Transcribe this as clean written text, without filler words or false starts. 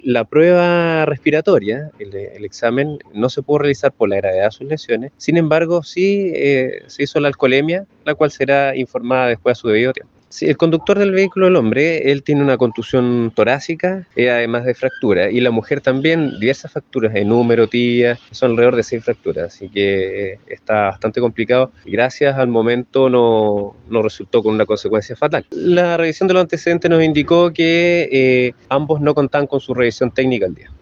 La prueba respiratoria, el examen, no se pudo realizar por la gravedad de sus lesiones. Sin embargo, sí se hizo la alcoholemia, la cual será informada después a su debido tiempo. Sí, el conductor del vehículo, el hombre, él tiene una contusión torácica, además de fractura, y la mujer también, diversas fracturas en húmero, tibia, son alrededor de 6 fracturas, así que está bastante complicado. Gracias al momento no resultó con una consecuencia fatal. La revisión de los antecedentes nos indicó que ambos no contaban con su revisión técnica al día.